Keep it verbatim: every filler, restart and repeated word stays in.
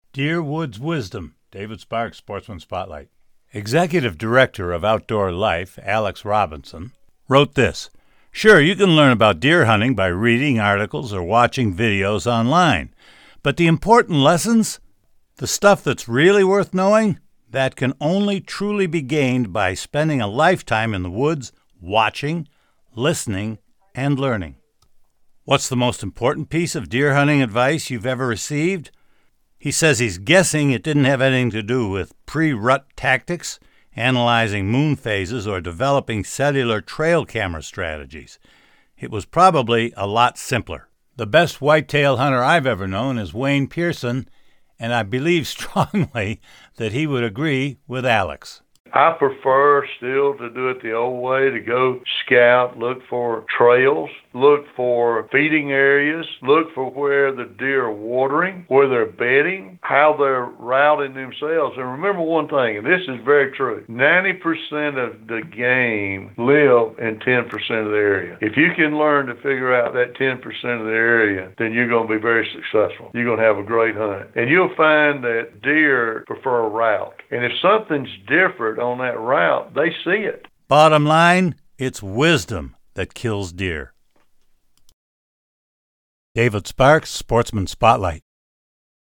Deer Woods Wisdom, David Sparks, Sportsman Spotlight. Executive Director of Outdoor Life, Alex Robinson, wrote this: "Sure, you can learn about deer hunting by reading articles or watching videos online. But the important lessons, the stuff that's really worth knowing, that can only truly be gained by spending a lifetime in the woods, watching, listening, and learning." What's the most important piece of deer hunting advice you've ever received? He says he's guessing it didn't have anything to do with pre-rut tactics, analyzing moon phases, or developing cellular trail camera strategies. It was probably a lot simpler. The best whitetail hunter I've ever known is Wayne Pearson, and I believe strongly that he would agree with Alex. I prefer still to do it the old way, to go scout, look for trails, look for feeding areas, look for where the deer are watering, where they're bedding, how they're routing themselves. And remember one thing, and this is very true, ninety percent of the game live in ten percent of the area. If you can learn to figure out that ten percent of the area, then you're going to be very successful. You're going to have a great hunt. And you'll find that deer prefer a route. And if something's different on that route, they see it. Bottom line, it's wisdom that kills deer. David Sparks, Sportsman Spotlight.